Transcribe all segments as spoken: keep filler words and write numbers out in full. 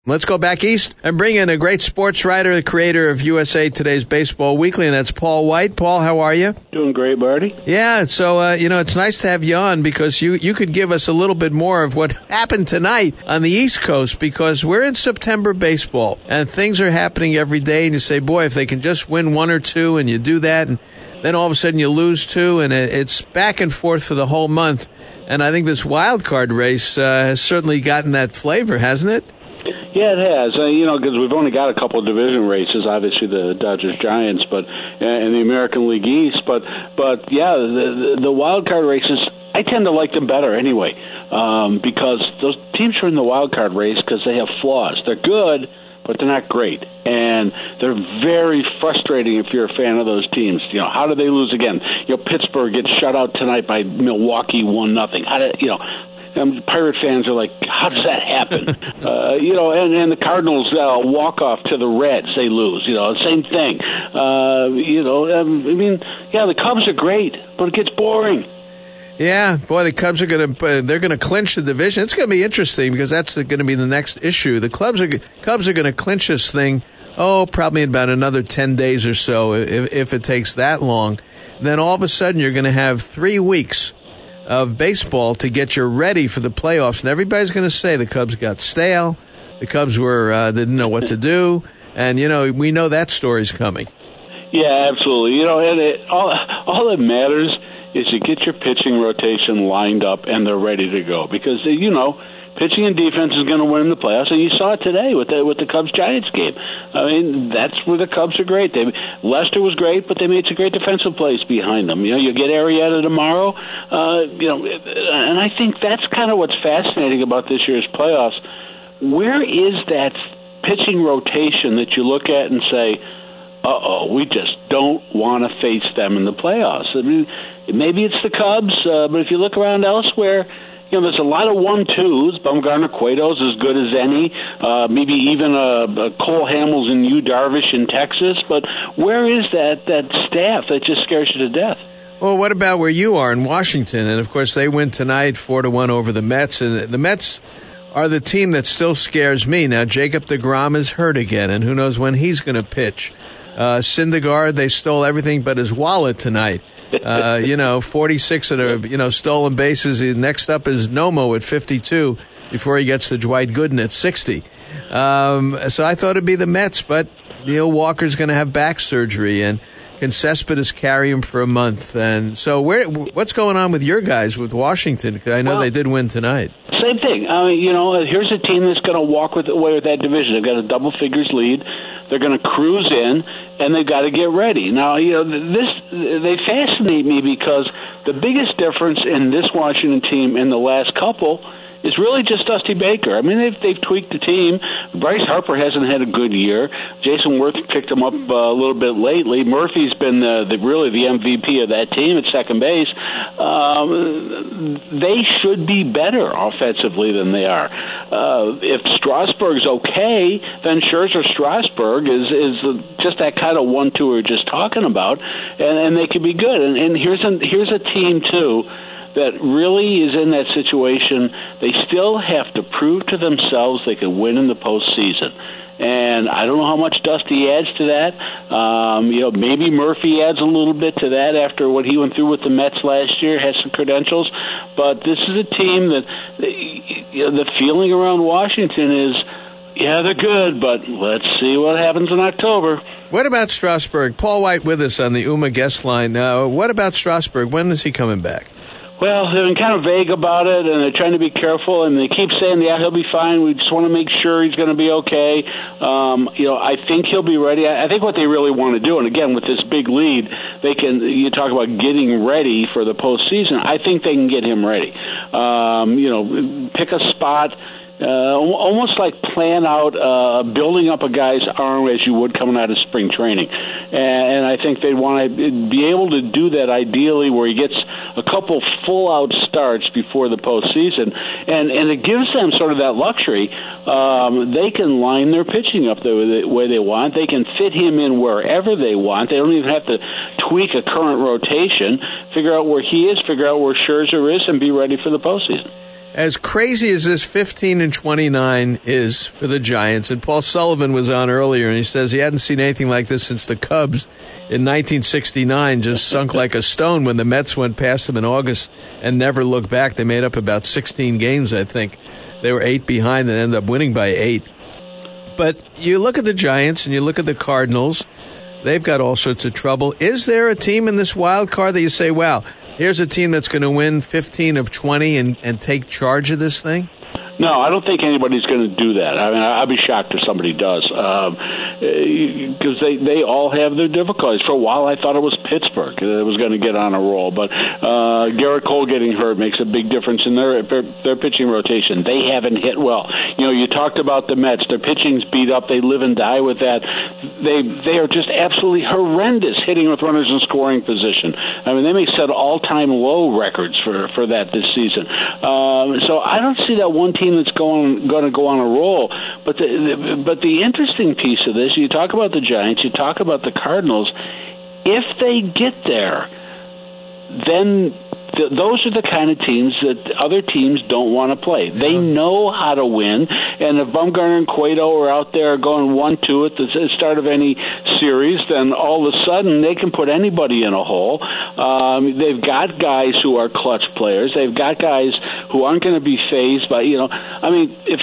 Let's go back east and bring in a great sports writer, the creator of U S A Today's Baseball Weekly, and that's Paul White. Paul, how are you? Doing great, Marty. Yeah, so, uh, you know, it's nice to have you on because you, you could give us a little bit more of what happened tonight on the East Coast, because we're in September baseball and things are happening every day, and you say, boy, if they can just win one or two, and you do that, and then all of a sudden you lose two, and it's back and forth for the whole month. And I think this wild card race uh, has certainly gotten that flavor, hasn't it? Yeah, it has. Uh, you know, because we've only got a couple of division races, obviously the Dodgers Giants, but and the American League East. But but yeah, the, the, the wild card races, I tend to like them better anyway, um, because those teams are in the wild card race because they have flaws. They're good, but they're not great, and they're very frustrating if you're a fan of those teams. You know, how do they lose again? You know, Pittsburgh gets shut out tonight by Milwaukee one nothing. How did you know? Um, Pirate fans are like, how does that happen? uh, you know, and, and the Cardinals uh, walk off to the Reds, they lose. You know, same thing. Uh, you know, um, I mean, yeah, the Cubs are great, but it gets boring. Yeah, boy, the Cubs are going to uh, they're going to clinch the division. It's going to be interesting because that's going to be the next issue. The Cubs are Cubs are going to clinch this thing. Oh, probably in about another ten days or so, if, if it takes that long. Then all of a sudden, you're going to have three weeks of baseball to get you ready for the playoffs, and everybody's going to say the Cubs got stale, the Cubs were uh, didn't know what to do, and you know we know that story's coming. Yeah, absolutely. You know, and it, all all that matters is you get your pitching rotation lined up and they're ready to go, because you know pitching and defense is going to win in the playoffs, and you saw it today with the with the Cubs Giants game. I mean, that's where the Cubs are great. They, Lester was great, but they made some great defensive plays behind them. You know, you get Arrieta tomorrow. Uh, you know, and I think that's kind of what's fascinating about this year's playoffs. Where is that pitching rotation that you look at and say, "Uh-oh, we just don't want to face them in the playoffs"? I mean, maybe it's the Cubs, uh, but if you look around elsewhere, you know, there's a lot of one-twos. Bumgarner, Cueto's as good as any. Uh, maybe even a, a Cole Hamels and Yu Darvish in Texas. But where is that, that staff that just scares you to death? Well, what about where you are in Washington? And, of course, they win tonight four to one over the Mets. And the Mets are the team that still scares me. Now, Jacob deGrom is hurt again, and who knows when he's going to pitch. Uh, Syndergaard, they stole everything but his wallet tonight. Uh, you know, forty-six of the, you know, stolen bases. Next up is Nomo at fifty-two before he gets to Dwight Gooden at sixty. Um, so I thought it'd be the Mets, but Neil Walker's going to have back surgery, and can Cespedes carry him for a month? And so where, what's going on with your guys with Washington? Because I know well, they did win tonight. Same thing. I mean, you know, here's a team that's going to walk with, away with that division. They've got a double figures lead. They're going to cruise in, and they've got to get ready. Now, you know, this they fascinate me because the biggest difference in this Washington team in the last couple is really just Dusty Baker. I mean, they've, they've tweaked the team. Bryce Harper hasn't had a good year. Jason Worth picked him up uh, a little bit lately. Murphy's been the, the, really the M V P of that team at second base. Um, they should be better offensively than they are. Uh, if Strasburg's okay, then Scherzer Strasburg is is just that kind of one-two we were just talking about, and, and they could be good. And, and here's a, here's a team, too, that really is in that situation. They still have to prove to themselves they can win in the postseason. And I don't know how much Dusty adds to that. Um, you know, maybe Murphy adds a little bit to that after what he went through with the Mets last year, has some credentials. But this is a team that, you know, the feeling around Washington is, yeah, they're good, but let's see what happens in October. What about Strasburg? Paul White with us on the U M A guest line. Uh, what about Strasburg? When is he coming back? Well, they've been kind of vague about it, and they're trying to be careful, and they keep saying, yeah, he'll be fine. We just want to make sure he's going to be okay. Um, you know, I think he'll be ready. I think what they really want to do, and again, with this big lead, they can, you talk about getting ready for the postseason, I think they can get him ready. Um, you know, pick a spot. Uh, almost like plan out uh, building up a guy's arm as you would coming out of spring training. And, and I think they'd want to be able to do that ideally where he gets a couple full-out starts before the postseason. And, and it gives them sort of that luxury. Um, they can line their pitching up the way they want. They can fit him in wherever they want. They don't even have to tweak a current rotation, figure out where he is, figure out where Scherzer is, and be ready for the postseason. As crazy as this fifteen and twenty-nine is for the Giants, and Paul Sullivan was on earlier, and he says he hadn't seen anything like this since the Cubs in nineteen sixty-nine just sunk like a stone when the Mets went past them in August and never looked back. They made up about sixteen games, I think. They were eight behind and ended up winning by eight. But you look at the Giants and you look at the Cardinals, they've got all sorts of trouble. Is there a team in this wild card that you say, wow, here's a team that's going to win fifteen of twenty and, and take charge of this thing? No, I don't think anybody's going to do that. I mean, I'd be shocked if somebody does, because um, they they all have their difficulties. For a while, I thought it was Pittsburgh that was going to get on a roll, but uh, Garrett Cole getting hurt makes a big difference in their, their their pitching rotation. They haven't hit well. You know, you talked about the Mets. Their pitching's beat up. They live and die with that. They they are just absolutely horrendous hitting with runners in scoring position. I mean, they may set all-time low records for for that this season. Um, so I don't see that one team that's going going to go on a roll. But the, the but the interesting piece of this, you talk about the Giants, you talk about the Cardinals. If they get there, then th- those are the kind of teams that other teams don't want to play. They know how to win, and if Bumgarner and Cueto are out there going one two at the start of any series, then all of a sudden they can put anybody in a hole. Um, they've got guys who are clutch players. They've got guys who aren't going to be fazed by, you know, I mean, if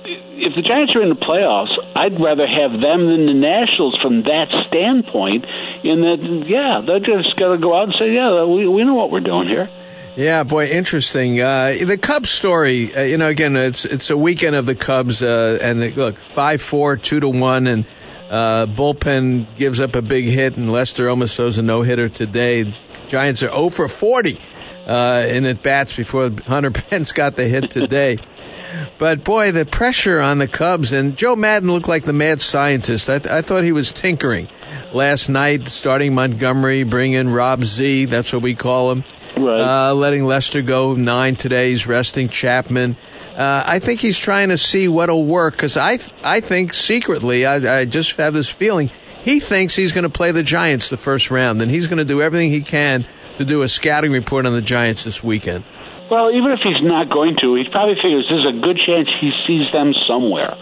if the Giants are in the playoffs, I'd rather have them than the Nationals from that standpoint, in that, yeah, they're just going to go out and say, yeah, we, we know what we're doing here. Yeah, boy, interesting. Uh, the Cubs story, uh, you know, again, it's it's a weekend of the Cubs, uh, and they, look, five four, two to one, and uh, bullpen gives up a big hit, and Lester almost throws a no-hitter today. Giants are zero for forty uh, in at-bats before Hunter Pence got the hit today. But, boy, the pressure on the Cubs, and Joe Madden looked like the mad scientist. I, th- I thought he was tinkering last night, starting Montgomery, bringing Rob Z, that's what we call him, right. uh, letting Lester go nine today. He's resting Chapman. Uh, I think he's trying to see what'll work, because I, I think secretly, I, I just have this feeling, he thinks he's going to play the Giants the first round, and he's going to do everything he can to do a scouting report on the Giants this weekend. Well, even if he's not going to, he probably figures there's a good chance he sees them somewhere.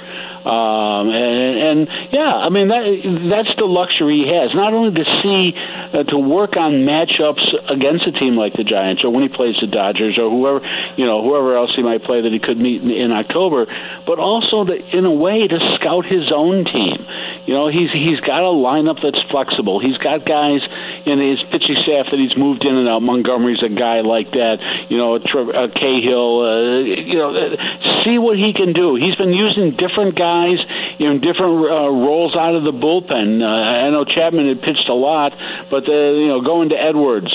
Um, and, and yeah, I mean that that's the luxury he has. Not only to see, uh, to work on matchups against a team like the Giants, or when he plays the Dodgers, or whoever you know, whoever else he might play that he could meet in, in October, but also to, in a way, to scout his own team. You know, he's he's got a lineup that's flexible. He's got guys in his pitching staff that he's moved in and out. Montgomery's a guy like that. You know, uh, Cahill. Uh, you know, uh, see what he can do. He's been using different guys in different uh, roles out of the bullpen. Uh, I know Chapman had pitched a lot, but uh, you know, going to Edwards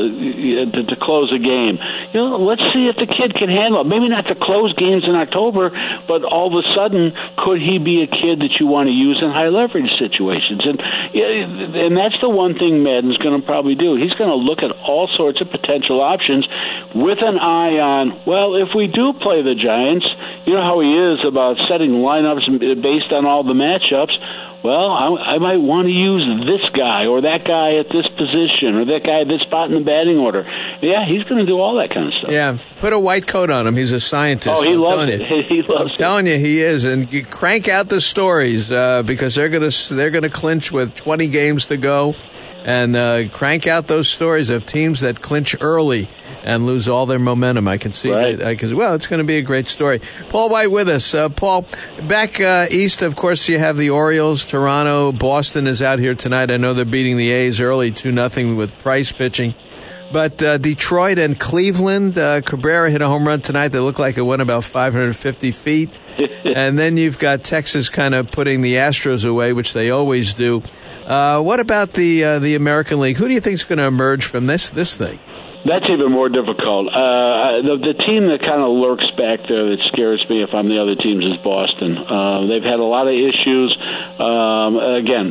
uh, to, to close a game. You know, let's see if the kid can handle it. Maybe not to close games in October, but all of a sudden, could he be a kid that you want to use in high leverage situations? And and that's the one thing Madden's going to probably do. He's going to look at all sorts of potential options with an eye on, well, if we do play the Giants, you know how he is about setting lineups based on all the matchups. Well, I, I might want to use this guy or that guy at this position or that guy at this spot in the batting order. Yeah, he's going to do all that kind of stuff. Yeah, put a white coat on him. He's a scientist. Oh, he I'm loves it. You. He loves I'm it. telling you, he is. And you crank out the stories uh, because they're going to they're going to clinch with twenty games to go, and uh, crank out those stories of teams that clinch early and lose all their momentum. I can see right. that. Because, well, it's going to be a great story. Paul White with us. Uh, Paul, back uh, east, of course, you have the Orioles, Toronto. Boston is out here tonight. I know they're beating the A's early two nothing with Price pitching. But uh, Detroit and Cleveland, uh, Cabrera hit a home run tonight that looked like it went about five hundred fifty feet. And then you've got Texas kind of putting the Astros away, which they always do. Uh, what about the uh, the American League? Who do you think is going to emerge from this this thing? That's even more difficult. Uh, the, the team that kind of lurks back there that scares me if I'm the other teams is Boston. Uh, they've had a lot of issues. Um, again,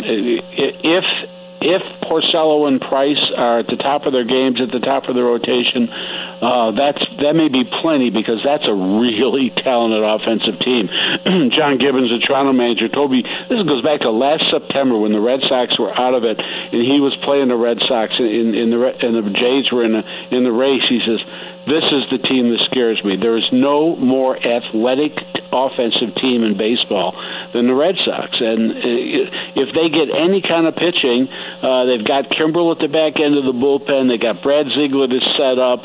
if if Porcello and Price are at the top of their games, at the top of the rotation, uh, that's that may be plenty because that's a really talented offensive team. John Gibbons, the Toronto manager, told me this goes back to last September when the Red Sox were out of it and he was playing the Red Sox in, in the and the Jays were in the, in the race. He says, this is the team that scares me. There is no more athletic offensive team in baseball than the Red Sox. And if they get any kind of pitching, uh, they've got Kimbrel at the back end of the bullpen. They got Brad Ziegler to set up.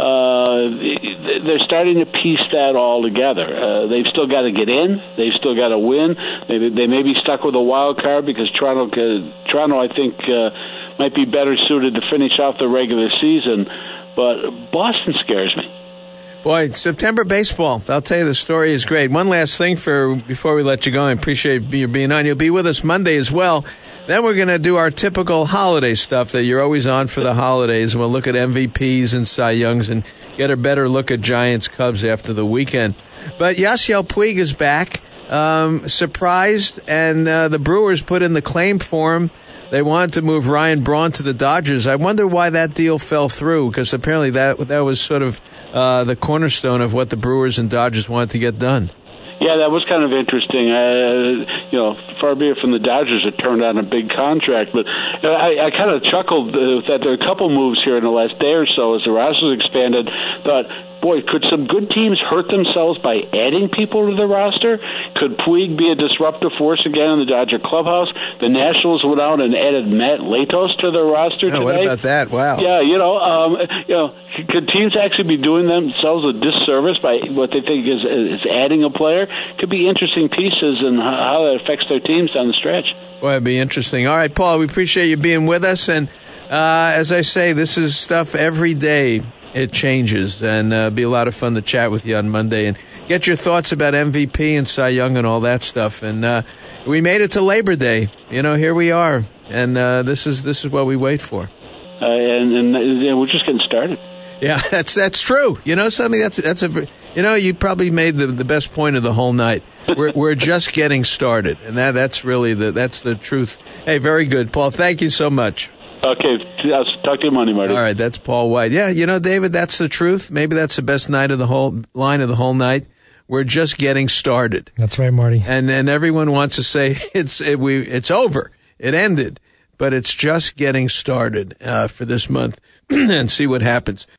Uh, they're starting to piece that all together. Uh, they've still got to get in. They've still got to win. They, they may be stuck with a wild card because Toronto, uh, Toronto, I think, uh, might be better suited to finish off the regular season. But Boston scares me. Boy, September baseball. I'll tell you, the story is great. One last thing for before we let you go. I appreciate you being on. You'll be with us Monday as well. Then we're going to do our typical holiday stuff that you're always on for the holidays. We'll look at M V Ps and Cy Youngs and get a better look at Giants Cubs after the weekend. But Yasiel Puig is back, um, surprised, and uh, the Brewers put in the claim for him. They wanted to move Ryan Braun to the Dodgers. I wonder why that deal fell through, because apparently that that was sort of uh, the cornerstone of what the Brewers and Dodgers wanted to get done. Yeah, that was kind of interesting. Uh, you know, far be it from the Dodgers, it turned out a big contract. But I, I kind of chuckled uh, that there are a couple moves here in the last day or so as the roster's expanded. Thought, boy, could some good teams hurt themselves by adding people to the roster? Could Puig be a disruptive force again in the Dodger clubhouse? The Nationals went out and added Matt Latos to their roster oh, today. What about that? Wow. Yeah, you know, um, you know, could teams actually be doing themselves a disservice by what they think is, is adding a player? Could be interesting pieces and how that affects their teams down the stretch. Boy, it'd be interesting. All right, Paul, we appreciate you being with us. And uh, as I say, this is stuff every day. It changes, and uh, it'll be a lot of fun to chat with you on Monday and get your thoughts about M V P and Cy Young and all that stuff. And uh, we made it to Labor Day. You know, here we are, and uh, this is this is what we wait for. Uh, and, and you know, we're just getting started. Yeah, that's that's true. You know something? That's that's a you know you probably made the the best point of the whole night. We're we're just getting started, and that that's really the that's the truth. Hey, very good, Paul. Thank you so much. Okay, I'll talk to you Monday, Marty. All right, that's Paul White. Yeah, you know, David, that's the truth. Maybe that's the best night of the whole line of the whole night. We're just getting started. That's right, Marty. And and everyone wants to say it's it, we it's over, it ended, but it's just getting started uh, for this month, and see what happens.